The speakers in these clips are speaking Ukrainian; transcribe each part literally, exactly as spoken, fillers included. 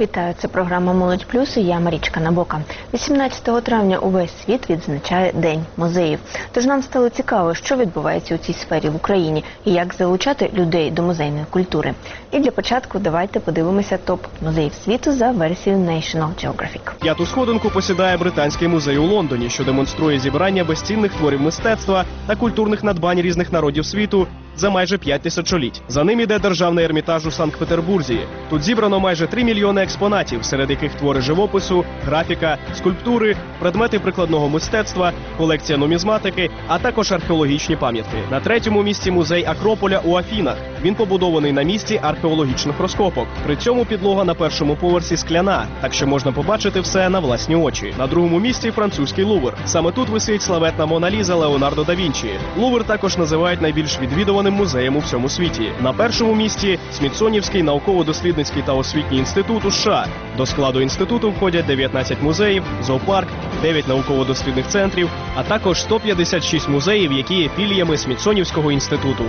Вітаю, це програма «Молодь плюс» і я Марічка Набока. вісімнадцятого травня увесь світ відзначає День музеїв. Тож нам стало цікаво, що відбувається у цій сфері в Україні і як залучати людей до музейної культури. І для початку давайте подивимося топ музеїв світу за версією National Geographic. П'яту сходинку посідає Британський музей у Лондоні, що демонструє зібрання безцінних творів мистецтва та культурних надбань різних народів світу за майже п'ять тисячоліть. За ним іде Державний ермітаж у Санкт-Петербурзі. Тут зібрано майже три мільйони експонатів, серед яких твори живопису, графіка, скульптури, предмети прикладного мистецтва, колекція нумізматики, а також археологічні пам'ятки. На третьому місці музей Акрополя у Афінах. Він побудований на місці археологічних розкопок. При цьому підлога на першому поверсі скляна, так що можна побачити все на власні очі. На другому місці французький Лувр. Саме тут висить славетна Мона Ліза Леонардо да Вінчі. Лувр також називають найбільш відвідуваним музеєм у всьому світі. На першому місці Смітсонівський науково-дослідницький та освітній інститут у США. До складу інституту входять дев'ятнадцять музеїв, зоопарк, дев'ять науково-дослідних центрів, а також сто п'ятдесят шість музеїв, які є філіями Смітсонівського інституту.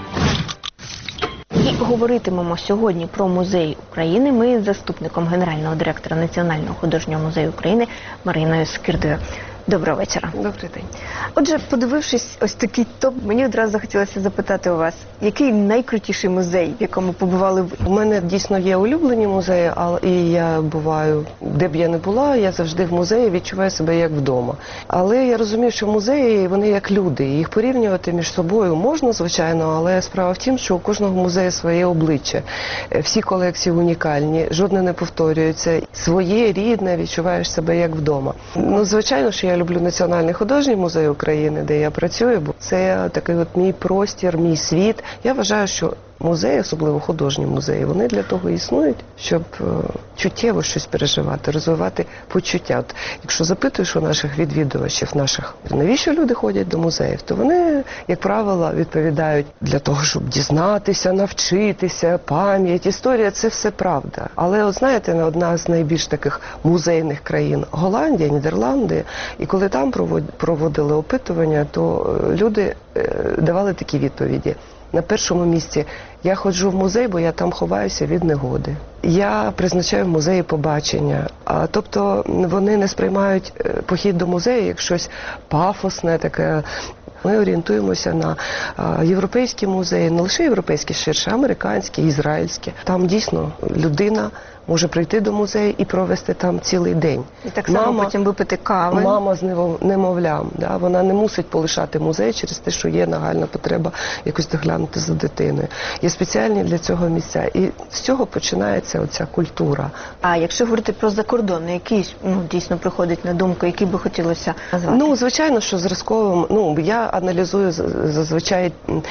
І говоритимемо сьогодні про музей України ми з заступником генерального директора Національного художнього музею України Мариною Скирдою. Доброго вечора. Добрий день. Отже, подивившись ось такий топ, мені одразу захотілося запитати у вас, який найкрутіший музей, в якому побували ви? У мене дійсно є улюблені музеї, але і я буваю, де б я не була, я завжди в музеї відчуваю себе як вдома. Але я розумію, що музеї, вони як люди, їх порівнювати між собою можна, звичайно, але справа в тім, що у кожного музею своє обличчя. Всі колекції унікальні, жодне не повторюється. Своє, рідне, відчуваєш себе як вдома. Ну, звичайно, що я люблю Національний художній музей України, де я працюю, бо це такий от мій простір, мій світ. Я вважаю, що музеї, особливо художні музеї, вони для того існують, щоб е, чуттєво щось переживати, розвивати почуття. От, якщо запитуєш у наших відвідувачів, наших, навіщо люди ходять до музеїв, то вони, як правило, відповідають для того, щоб дізнатися, навчитися, пам'ять, історія – це все правда. Але, от знаєте, одна з найбільш таких музейних країн – Голландія, Нідерланди, і коли там проводили опитування, то люди е, давали такі відповіді. На першому місці я ходжу в музей, бо я там ховаюся від негоди. Я призначаю в музеї побачення. А, тобто вони не сприймають похід до музею як щось пафосне, таке. Ми орієнтуємося на а, європейські музеї, не лише європейські, ширше, американські, ізраїльські. Там дійсно людина може прийти до музею і провести там цілий день. І так само мама, потім випити кави. Мама з немовлям, да, вона не мусить полишати музей через те, що є нагальна потреба якось доглянути за дитиною. Є спеціальні для цього місця. І з цього починається оця культура. А якщо говорити про закордон, який ну, дійсно приходить на думку, який би хотілося назвати? Ну, звичайно, що зразковим, ну, я аналізую зазвичай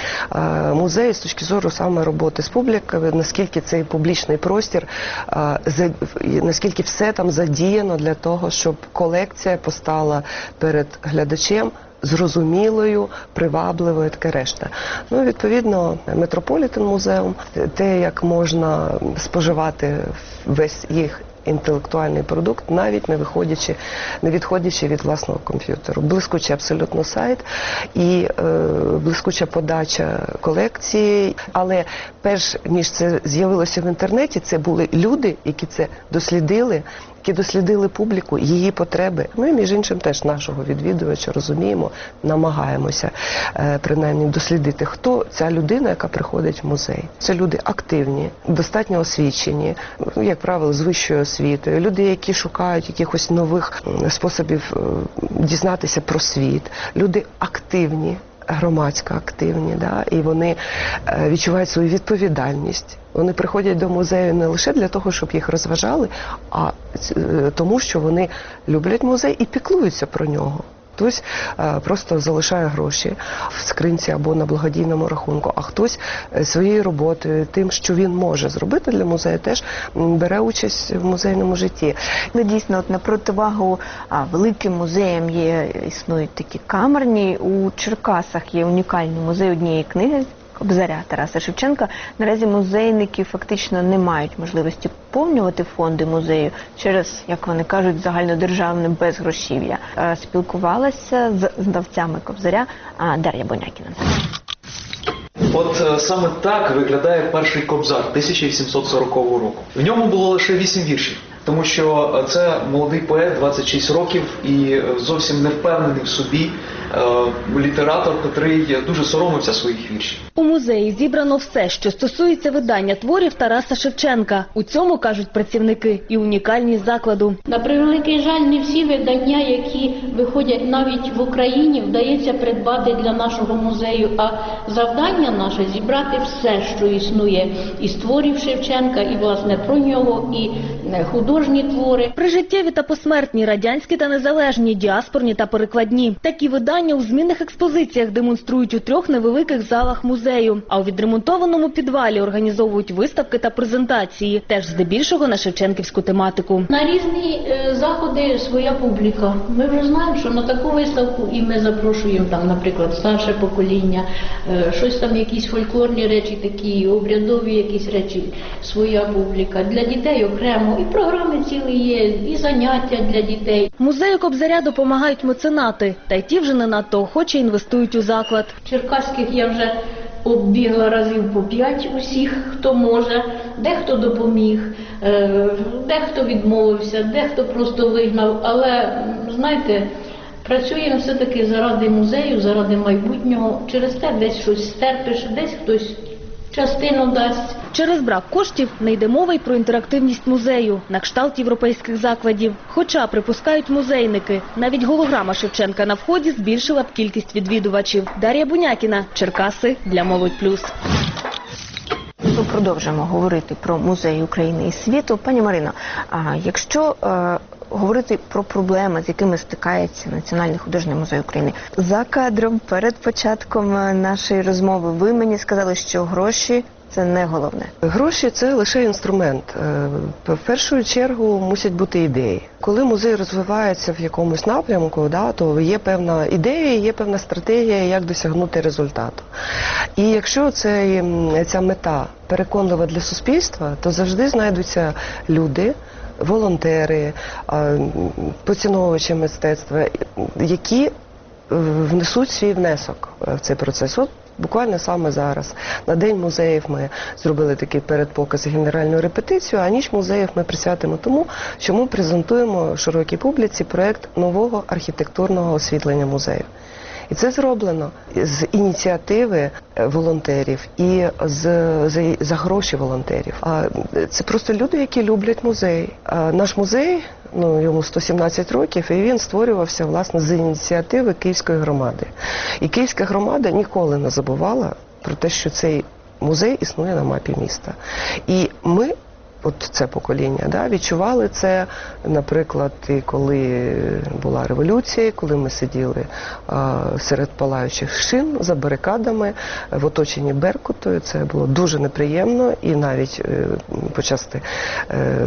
музеї з точки зору саме роботи з публікою, наскільки цей публічний простір, наскільки все там задіяно для того, щоб колекція постала перед глядачем зрозумілою, привабливою, таке решта. Ну, відповідно, Метрополітен музеум, те, як можна споживати весь їх інтелектуальний продукт, навіть не виходячи, не відходячи від власного комп'ютеру. Блискучий абсолютно сайт і е, блискуча подача колекції. Але перш ніж це з'явилося в інтернеті, це були люди, які це дослідили, які дослідили публіку, її потреби. Ми, між іншим, теж нашого відвідувача розуміємо, намагаємося е, принаймні дослідити, хто ця людина, яка приходить в музей. Це люди активні, достатньо освічені, як правило, з вищою освітою, люди, які шукають якихось нових способів е, дізнатися про світ, люди активні, громадсько активні, да? І вони е, відчувають свою відповідальність. Вони приходять до музею не лише для того, щоб їх розважали, а е, тому, що вони люблять музей і піклуються про нього. Хтось е, просто залишає гроші в скринці або на благодійному рахунку, а хтось е, своєю роботою, тим, що він може зробити для музею, теж бере участь в музейному житті. Але дійсно, от на противагу а, великим музеям є, існують такі камерні. У Черкасах є унікальний музей однієї книги Кобзаря Тараса Шевченка. Наразі музейники фактично не мають можливості поповнювати фонди музею через, як вони кажуть, загальнодержавне безгрошів'я. Спілкувалася з знавцями Кобзаря Дар'я Бонякіна. От е, саме так виглядає перший Кобзар тисяча вісімсот сорокового року. В ньому було лише вісім віршів, тому що е, це молодий поет, двадцять шість років, і е, зовсім не впевнений в собі е, літератор, котрий дуже соромився своїх віршів. У музеї зібрано все, що стосується видання творів Тараса Шевченка. У цьому, кажуть працівники, і унікальність закладу. На превеликий жаль, не всі видання, які виходять навіть в Україні, вдається придбати для нашого музею. А завдання наше – зібрати все, що існує із творів Шевченка, і, власне, про нього, і художні твори. Прижиттєві та посмертні, радянські та незалежні, діаспорні та перекладні. Такі видання у змінних експозиціях демонструють у трьох невеликих залах музею. А у відремонтованому підвалі організовують виставки та презентації, теж здебільшого на шевченківську тематику. На різні е, заходи своя публіка. Ми вже знаємо, що на таку виставку і ми запрошуємо, там, наприклад, старше покоління, е, щось там, якісь фольклорні речі такі, обрядові якісь речі, своя публіка. Для дітей окремо. І програми цілі є, і заняття для дітей. Музею Кобзаря допомагають меценати, та й ті вже не надто охоче інвестують у заклад. Черкаських я вже оббігла разів по п'ять усіх, хто може, дехто допоміг, е, дехто відмовився, дехто просто вигнав. Але, знаєте, працюємо все-таки заради музею, заради майбутнього. Через те десь щось стерпиш, десь хтось частину дасть. Через брак коштів не йде мова й про інтерактивність музею, на кшталт європейських закладів. Хоча, припускають музейники, навіть голограма Шевченка на вході збільшила б кількість відвідувачів. Дар'я Бунякіна, Черкаси, для Молодь Плюс. Ми продовжимо говорити про музеї України і світу. Пані Марино, а якщо е, говорити про проблеми, з якими стикається Національний художній музей України, за кадром перед початком нашої розмови ви мені сказали, що гроші – це не головне. Гроші – це лише інструмент. В першу чергу мусять бути ідеї. Коли музей розвивається в якомусь напрямку, да, то є певна ідея, є певна стратегія, як досягнути результату. І якщо це, ця мета переконлива для суспільства, то завжди знайдуться люди, волонтери, поціновувачі мистецтва, які внесуть свій внесок в цей процес. От буквально саме зараз, на День музеїв, ми зробили такий передпоказ, генеральну репетицію, а ніч музеїв ми присвятимо тому, що ми презентуємо широкій публіці проєкт нового архітектурного освітлення музею. І це зроблено з ініціативи волонтерів і з, за, за гроші волонтерів. А це просто люди, які люблять музей. А наш музей, ну, йому сто сімнадцять років, і він створювався, власне, з ініціативи Київської громади. І Київська громада ніколи не забувала про те, що цей музей існує на мапі міста. І ми, от це покоління, да, відчували це, наприклад, і коли була революція, коли ми сиділи а, серед палаючих шин за барикадами в оточенні Беркутою. Це було дуже неприємно і навіть е, почасти е,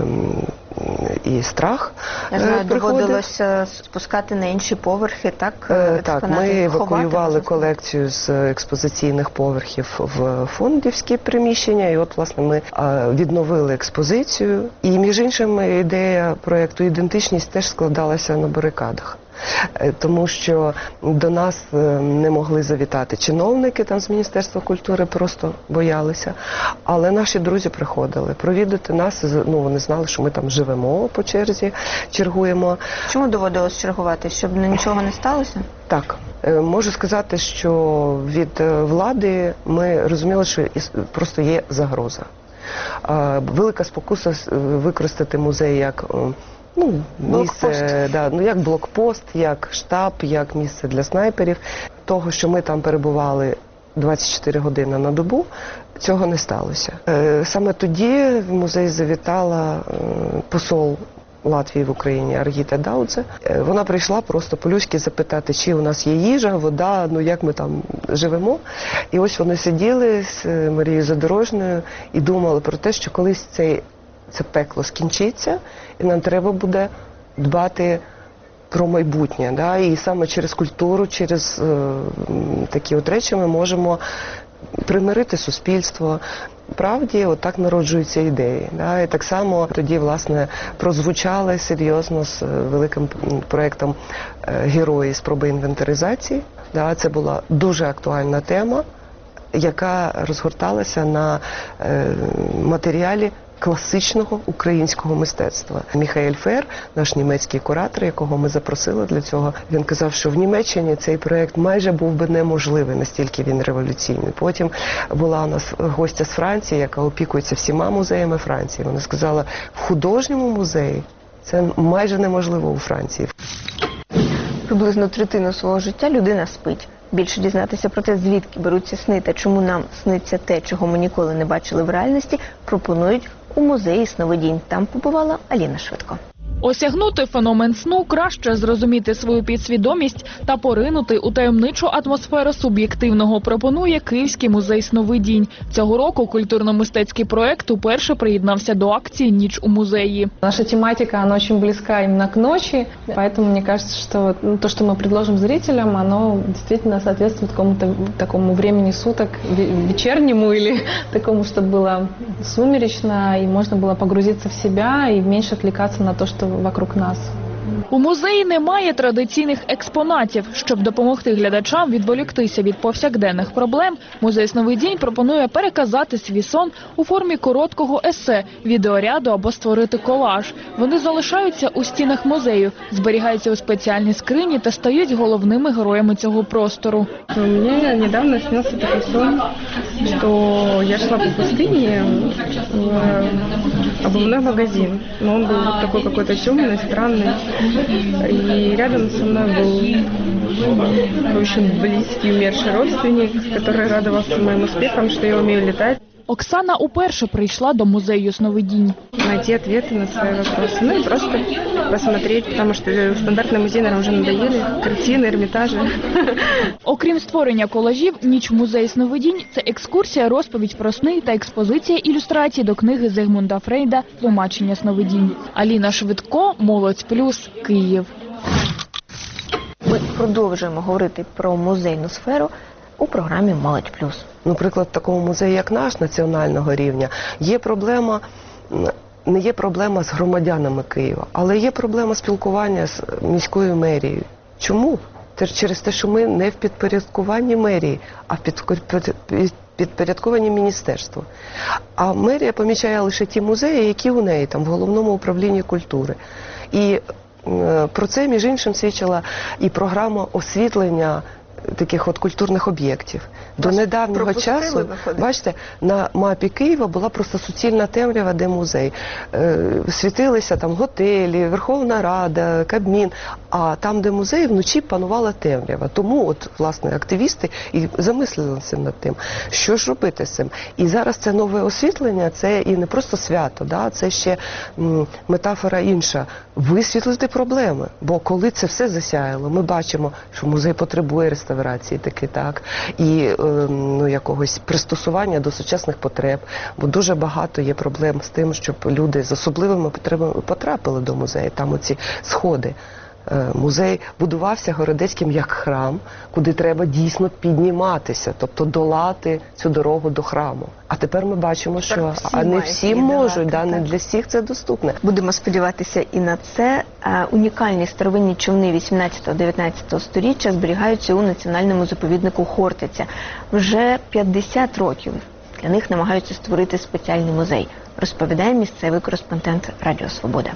і страх. Я знаю, доводилося спускати на інші поверхи, так? Е, так, ми евакуювали колекцію з експозиційних поверхів в фондівські приміщення, і от, власне, ми а, відновили експозицію. І, між іншим, ідея проєкту «Ідентичність» теж складалася на барикадах. Тому що до нас не могли завітати чиновники там з Міністерства культури, просто боялися. Але наші друзі приходили провідати нас, ну вони знали, що ми там живемо по черзі, чергуємо. Чому доводилось чергувати? Щоб нічого не сталося? Так. Можу сказати, що від влади ми розуміли, що просто є загроза. Велика спокуса використати музей як... Ну, місце, да, ну, як блокпост, як штаб, як місце для снайперів. Того, що ми там перебували двадцять чотири години на добу, цього не сталося. Е, саме тоді в музей завітала е, посол Латвії в Україні Аргіта Даудзе. Е, вона прийшла просто по-людськи запитати, чи у нас є їжа, вода, ну як ми там живемо. І ось вони сиділи з Марією Задорожною і думали про те, що колись цей це пекло скінчиться, і нам треба буде дбати про майбутнє. Да? І саме через культуру, через е, такі от речі ми можемо примирити суспільство. Правді, отак народжуються ідеї. Да? І так само тоді, власне, прозвучали серйозно з великим проєктом «Герої. Спроби інвентаризації». Да? Це була дуже актуальна тема. яка розгорталася на е, матеріалі класичного українського мистецтва. Міхаель Фер, наш німецький куратор, якого ми запросили для цього, він казав, що в Німеччині цей проєкт майже був би неможливий, настільки він революційний. Потім була у нас гостя з Франції, яка опікується всіма музеями Франції. Вона сказала, в художньому музеї це майже неможливо у Франції. Приблизно третину свого життя людина спить. Більше дізнатися про те, звідки беруться сни та чому нам сниться те, чого ми ніколи не бачили в реальності, пропонують у музеї «Сновидінь». Там побувала Аліна Швидко. Осягнути феномен сну, краще зрозуміти свою підсвідомість та поринути у таємничу атмосферу суб'єктивного пропонує Київський музей сновидінь. Цього року культурно-мистецький проект уперше приєднався до акції «Ніч у музеї». Наша тематика, она очень близка именно к ночи, поэтому мне кажется, что ну, то, что мы предложим зрителям, оно действительно соответствует какому-то такому времени суток, вечернему или такому, чтобы было сумеречно, и можно было погрузиться в себя и меньше отвлекаться на то, что вокруг нас. У музеї немає традиційних експонатів. Щоб допомогти глядачам відволіктися від повсякденних проблем, музей сновидінь пропонує переказати свій сон у формі короткого есе, відеоряду або створити колаж. Вони залишаються у стінах музею, зберігаються у спеціальній скрині та стають головними героями цього простору. Мне недавно снился такой сон, что я шла по пустыне в обувной магазин. Но он был такой какой-то темный, странный. И рядом со мной был очень близкий умерший родственник, который радовался моим успехам, что я умею летать. Оксана уперше прийшла до музею сновидінь. Найти ответы на свои вопросы. Ну и просто посмотреть, потому что стандартные музеи, наверное, уже надоели. Картины, Эрмитажи. Окрім створення колажів, «Ніч в музеї сновидінь» – це екскурсія, розповідь про сни та експозиція ілюстрацій до книги Зигмунда Фрейда «Тлумачення сновидінь». Аліна Швидко, Молодь Плюс, Київ. Ми продовжуємо говорити про музейну сферу у програмі «Молодь Плюс». Наприклад, в такому музеї, як наш, національного рівня, є проблема, не є проблема з громадянами Києва, але є проблема спілкування з міською мерією. Чому? Це через те, що ми не в підпорядкуванні мерії, а в підпорядкуванні міністерству. А мерія помічає лише ті музеї, які у неї там в головному управлінні культури. І е, про це, між іншим, свідчила і програма освітлення таких от культурних об'єктів. До недавнього часу, бачите, на мапі Києва була просто суцільна темрява, де музей. Е, світилися там готелі, Верховна Рада, Кабмін, а там, де музей, вночі панувала темрява. Тому от, власне, активісти і замислилися над тим, що ж робити з цим. І зараз це нове освітлення, це і не просто свято, да? Це ще м, метафора інша. Висвітлити проблеми. Бо коли це все засяяло, ми бачимо, що музей потребує реставрації таки, так, і е, ну, якогось пристосування до сучасних потреб, бо дуже багато є проблем з тим, щоб люди з особливими потребами потрапили до музею. Там оці сходи. Е, музей будувався Городецьким як храм, куди треба дійсно підніматися, тобто долати цю дорогу до храму. А тепер ми бачимо, що а не всі можуть, да, не для всіх це доступне. Будемо сподіватися і на це. Унікальні старовинні човни вісімнадцятого-дев'ятнадцятого сторіччя зберігаються у національному заповіднику Хортиця. Вже п'ятдесят років для них намагаються створити спеціальний музей, розповідає місцевий кореспондент Радіо Свобода.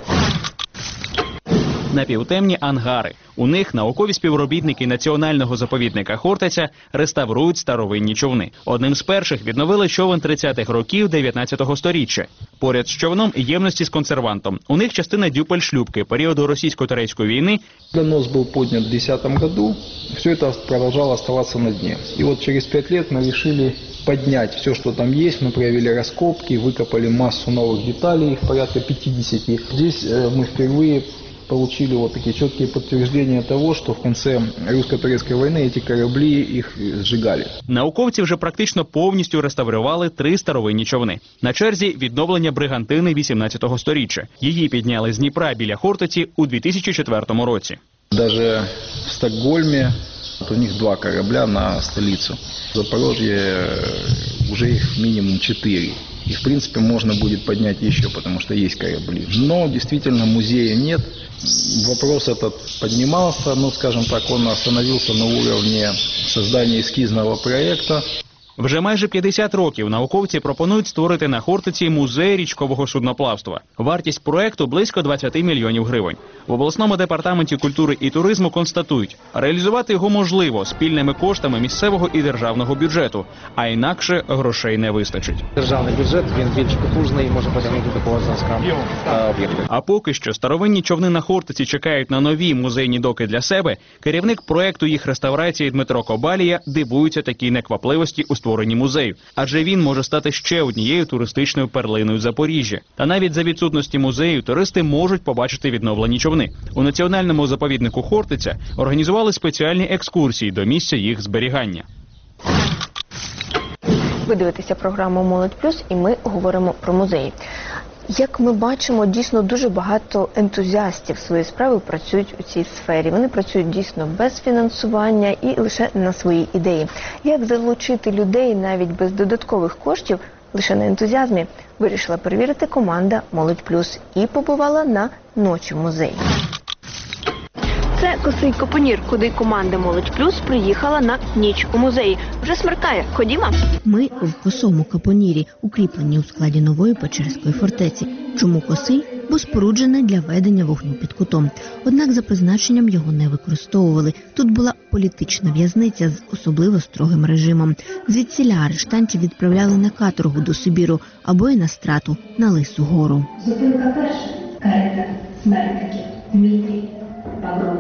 Напівтемні ангари. У них наукові співробітники національного заповідника Хортиця реставрують старовинні човни. Одним з перших відновили човен тридцятих років дев'ятнадцятого сторіччя. Поряд з човном ємності з консервантом. У них частина дюпель-шлюпки періоду російсько-турецької війни. Нос был поднят в две тысячи десятом году, все это продолжало оставаться на дне. И вот через пять лет мы решили поднять все, что там есть. Мы провели раскопки, выкопали массу новых деталей, их порядка пятидесяти. Здесь мы впервые получили вот такие четкие подтверждения того, что в конце русско-турецкой войны эти корабли их сжигали. Науковці вже практично повністю реставрували три старовинні човни. На черзі відновлення бригантини вісімнадцятого сторіччя. Її підняли з Дніпра біля Хортиці у дві тисячі четвертому році. Даже в Стокгольме у них два корабля на столицу. В Запорожье уже их минимум четыре. И, в принципе, можно будет поднять еще, потому что есть корабли. Но, действительно, музея нет. Вопрос этот поднимался, но, скажем так, он остановился на уровне создания эскизного проекта. Вже майже п'ятдесят років науковці пропонують створити на Хортиці музей річкового судноплавства. Вартість проекту – близько двадцять мільйонів гривень. В обласному департаменті культури і туризму констатують, реалізувати його можливо спільними коштами місцевого і державного бюджету, а інакше грошей не вистачить. Державний бюджет, він більш потужний і може потягнути такого зразка об'єктів. А поки що старовинні човни на Хортиці чекають на нові музейні доки для себе, керівник проекту їх реставрації Дмитро Кобалія дивується такій неквапливості у створенні музею, адже він може стати ще однією туристичною перлиною Запоріжжя. Та навіть за відсутності музею туристи можуть побачити відновлені човни. У національному заповіднику Хортиця організували спеціальні екскурсії до місця їх зберігання. Ви дивитеся програму «Молодь плюс» і ми говоримо про музеї. Як ми бачимо, дійсно дуже багато ентузіастів своєї справи працюють у цій сфері. Вони працюють дійсно без фінансування і лише на свої ідеї. Як залучити людей навіть без додаткових коштів, лише на ентузіазмі, вирішила перевірити команда «Молодь плюс» і побувала на ночі в музеї. Це Косий Капонір, куди команда «Молодь плюс» приїхала на ніч у музеї. Вже смеркає. Ходімо. Ми в Косому Капонірі, укріплені у складі нової Печерської фортеці. Чому Косий? Бо споруджений для ведення вогню під кутом. Однак за призначенням його не використовували. Тут була політична в'язниця з особливо строгим режимом. Звідсіля арештантів відправляли на каторгу до Сибіру або й на страту на Лису гору. Зупинка перша. Карета смертників. Дмитрій Багров.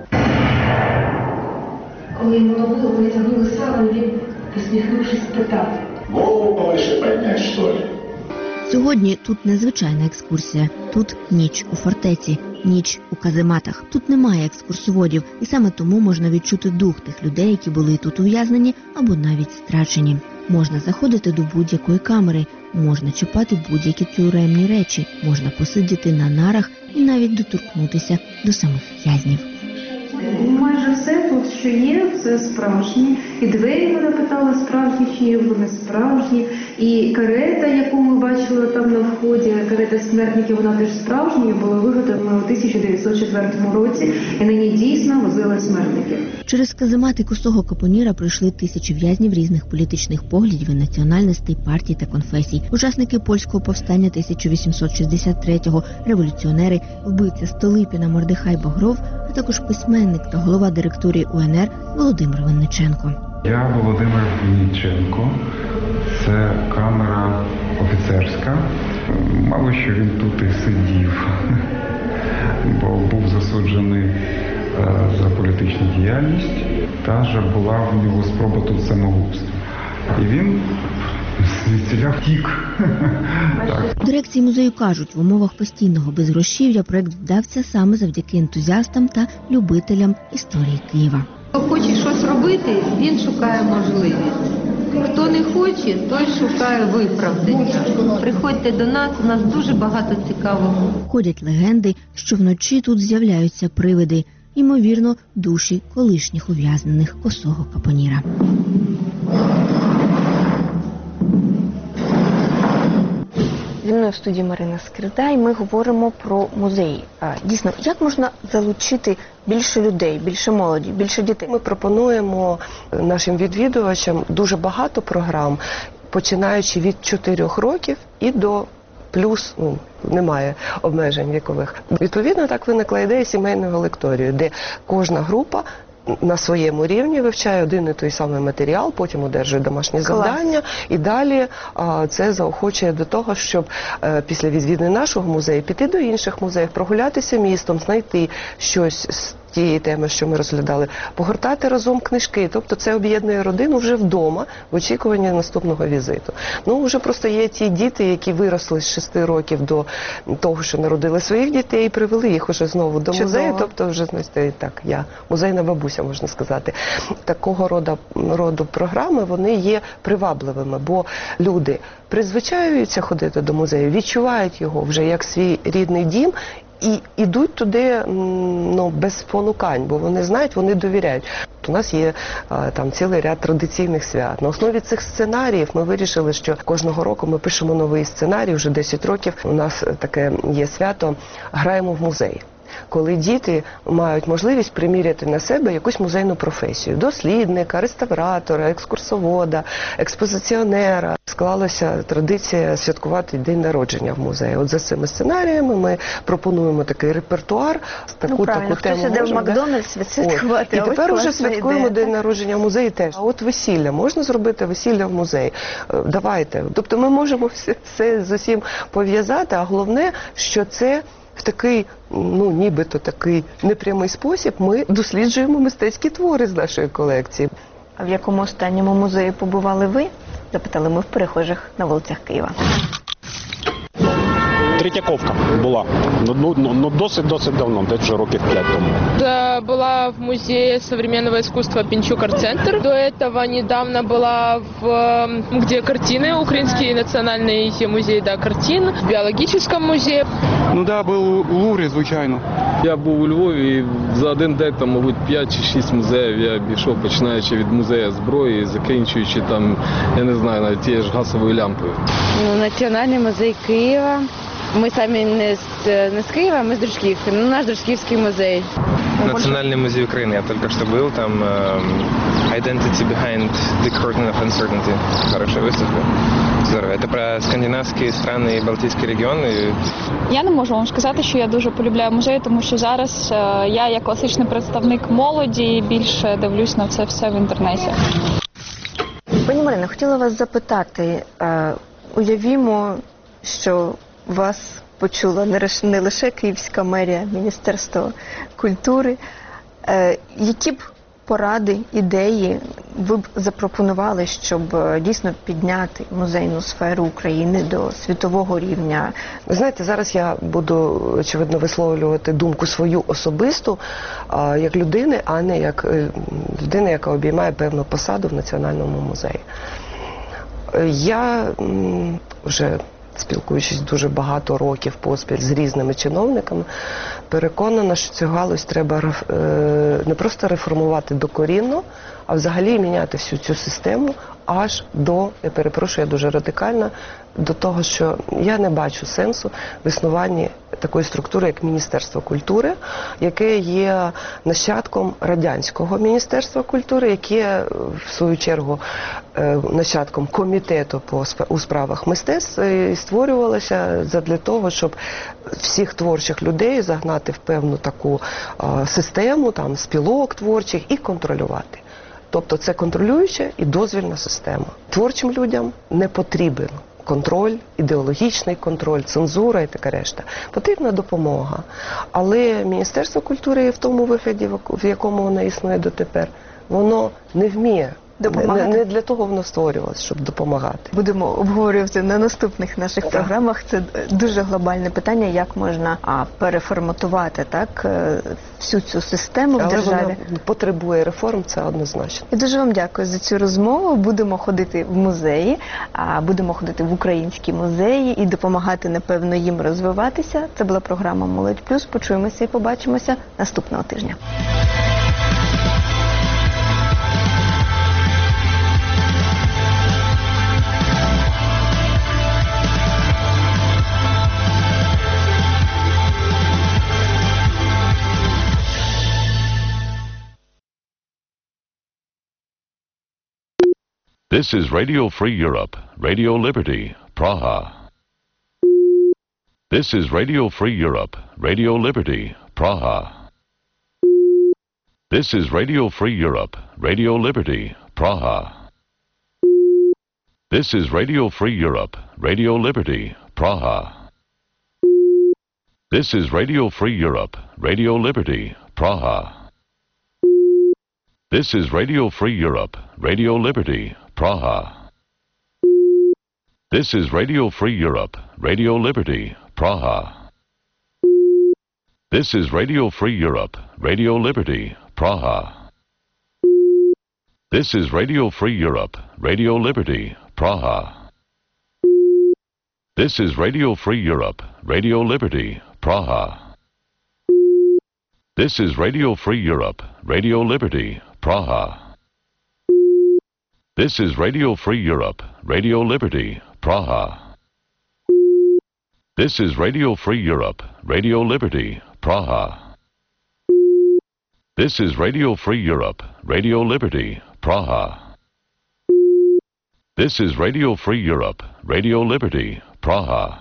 Коли йому нового витягнули сало, він, посміхнувшись, спитав: «Голову повише підняти, що ли?» Сьогодні тут незвичайна екскурсія. Тут ніч у фортеці, ніч у казематах. Тут немає екскурсоводів, і саме тому можна відчути дух тих людей, які були тут ув'язнені або навіть страчені. Можна заходити до будь-якої камери, можна чіпати будь-які тюремні речі, можна посидіти на нарах і навіть доторкнутися до самих в'язнів. Майже все тут, що є, це справжні. І двері, вона питала, справжні, чи є вони справжні. І карета, яку ми бачили там на вході, карета смертників, вона теж справжня, була виготовлена у тисяча дев'ятсот четвертому році, і на ній дійсно возили смертників. Через каземати Косого Капоніра пройшли тисячі в'язнів різних політичних поглядів і національностей, партій та конфесій. Учасники польського повстання тисяча вісімсот шістдесят третього, революціонери, вбивця Столипіна Мордехай Багров, а також письменник та голова директорії У Н Р Володимир Винниченко. Я Володимир Винниченко. Це камера офіцерська. Мало що він тут і сидів, бо був засуджений за політичну діяльність, та ж була в нього спроба тут самогубства. І він звідсіля втік. У дирекції музею кажуть, в умовах постійного безгрошів'я проект вдався саме завдяки ентузіастам та любителям історії Києва. Хто хоче щось робити, він шукає можливість. Хто не хоче, той шукає виправдання. Приходьте до нас, у нас дуже багато цікавого. Ходять легенди, що вночі тут з'являються привиди, ймовірно, душі колишніх ув'язнених Косого Капоніра. Зі мною в студії Марина Скирда, і ми говоримо про музеї. Дійсно, як можна залучити більше людей, більше молоді, більше дітей? Ми пропонуємо нашим відвідувачам дуже багато програм, починаючи від чотирьох років і до плюс, ну, немає обмежень вікових. Відповідно, так виникла ідея сімейного лекторію, де кожна група на своєму рівні вивчає один і той самий матеріал, потім одержує домашні Клас. завдання, і далі а, це заохочує до того, щоб а, після відвідини нашого музею піти до інших музеїв, прогулятися містом, знайти щось з тієї теми, що ми розглядали, погортати разом книжки. Тобто це об'єднує родину вже вдома в очікуванні наступного візиту. Ну, вже просто є ті діти, які виросли з шести років до того, що народили своїх дітей, і привели їх уже знову до музею. Чудово. Тобто вже, знаєте, так, я музейна бабуся, можна сказати. Такого роду, роду програми, вони є привабливими, бо люди призвичаюються ходити до музею, відчувають його вже як свій рідний дім, і йдуть туди, ну, без спонукань, бо вони знають, вони довіряють. У нас є а, там цілий ряд традиційних свят. На основі цих сценаріїв ми вирішили, що кожного року ми пишемо новий сценарій, вже десять років. У нас таке є свято «Граємо в музей». коли діти мають можливість приміряти на себе якусь музейну професію. Дослідника, реставратора, екскурсовода, експозиціонера. Склалася традиція святкувати день народження в музеї. От за цими сценаріями ми пропонуємо такий репертуар, таку, ну, правильно, таку тему. Хтось іде в можемо, Макдональдс відсвяткувати. І тепер вже класна святкуємо ідея. день народження в музеї теж. А от весілля, можна зробити весілля в музеї? Давайте. Тобто ми можемо все, все з усім пов'язати, а головне, що це в такий, ну, нібито такий непрямий спосіб ми досліджуємо мистецькі твори з нашої колекції. А в якому останньому музеї побували ви? Запитали ми в перехожих на вулицях Києва. Третьяковка була. Ну, ну, ну досить-досить давно, десь вже років п'ять тому. Да, была в музее современного искусства Пинчук арт-центр. До этого недавно была в, где картины, Украинский национальный музей, да, картин, в биологическом музее. Ну да, був у Луврі, звичайно. Я був у Львові і за один день, там, мабуть, п'ять чи шість музеїв я обійшов, починаючи від музею зброї, закінчуючи там, я не знаю, навіть тією ж газовою лямпою. Ну, Національний музей Києва. Ми самі не з, не з Києва, ми з Дружківки. Ну, наш Дружківський музей. Национальный музей Украины, я только что был, там uh, Identity Behind the Curtain of Uncertainty. Хорошая выставка. Здорово. Это про скандинавські страни і Балтійський регіон. І... Я не можу вам сказати, що я дуже полюбляю музеї, тому що зараз я, як класичний представник молоді, більше дивлюсь на це все в інтернеті. Пані Марино, хотіла вас запитати, е, уявімо, що вас почула не лише Київська мерія, Міністерство культури. Е, які б поради, ідеї ви б запропонували, щоб дійсно підняти музейну сферу України до світового рівня? Ви знаєте, зараз я буду, очевидно, висловлювати думку свою особисту, а, як людини, а не як людина, яка обіймає певну посаду в Національному музеї. Я м, вже спілкуючись дуже багато років поспіль з різними чиновниками, переконана, що цю галузь треба не просто реформувати докорінно, а взагалі міняти всю цю систему аж до, я перепрошую, я дуже радикальна, до того, що я не бачу сенсу в існуванні такої структури, як Міністерство культури, яке є нащадком радянського Міністерства культури, яке, в свою чергу, нащадком комітету по, у справах мистецтв створювалося задля того, щоб всіх творчих людей загнати в певну таку а, систему, там, спілок творчих і контролювати. Тобто це контролююча і дозвільна система. Творчим людям не потрібен контроль, ідеологічний контроль, цензура і таке решта. Потрібна допомога. Але Міністерство культури в тому вигляді, в якому воно існує дотепер, воно не вміє. Не, не для того воно створювалося, щоб допомагати. Будемо обговорювати на наступних наших Так. програмах. Це дуже глобальне питання, як можна а, переформатувати так, всю цю систему Але в державі. вона потребує реформ, це однозначно. І дуже вам дякую за цю розмову. Будемо ходити в музеї, а, будемо ходити в українські музеї і допомагати, напевно, їм розвиватися. Це була програма «Молодь плюс». Почуємося і побачимося наступного тижня. This is Radio Free Europe, Radio Liberty, Praha. This is Radio Free Europe, Radio Liberty, Praha. This is Radio Free Europe, Radio Liberty, Praha. This is Radio Free Europe, Radio Liberty, Praha. This is Radio Free Europe, Radio Liberty, Praha. This is Radio Free Europe, Radio Liberty, Praha. This is Radio Free Europe, Radio Liberty, Praha. This is Radio Free Europe, Radio Liberty, Praha. This is Radio Free Europe, Radio Liberty, Praha. This is Radio Free Europe, Radio Liberty, Praha. This is Radio Free Europe, Radio Liberty, Praha. This is Radio Free Europe, Radio Liberty, Praha. This is Radio Free Europe, Radio Liberty, Praha. This is Radio Free Europe, Radio Liberty, Praha. This is Radio Free Europe, Radio Liberty, Praha.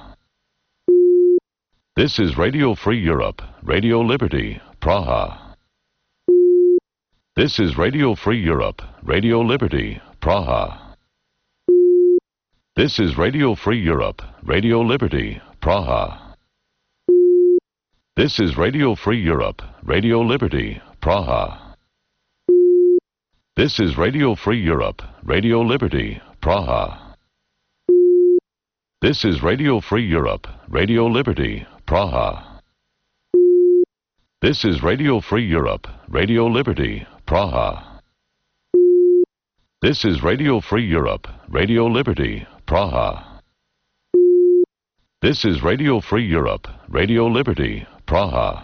This is Radio Free Europe, Radio Liberty, Praha. This is Radio Free Europe, Radio Liberty, Praha. This is Radio Free Europe, Radio Liberty, Praha. This is Radio Free Europe, Radio Liberty, Praha. This is Radio Free Europe, Radio Liberty, Praha. This is Radio Free Europe, Radio Liberty, Praha. This is Radio Free Europe, Radio Liberty, Praha. This is Radio Free Europe, Radio Liberty, Praha. This is Radio Free Europe, Radio Liberty, Praha.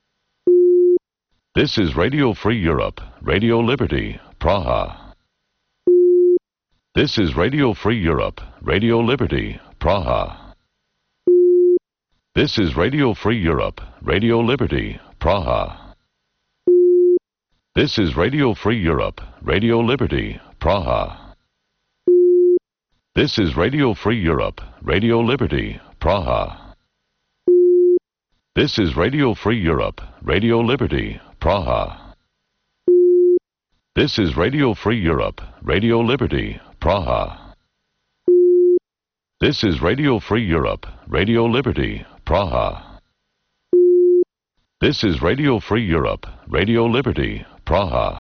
This is Radio Free Europe, Radio Liberty, Praha. This is Radio Free Europe, Radio Liberty, Praha. This is Radio Free Europe, Radio Liberty, Praha. This is Radio Free Europe, Radio Liberty, Praha. This is Radio Free Europe, Radio Liberty, Praha. This is Radio Free Europe, Radio Liberty, Praha. This is Radio Free Europe, Radio Liberty, Praha. This is Radio Free Europe, Radio Liberty, Praha. This is Radio Free Europe, Radio Liberty, Praha.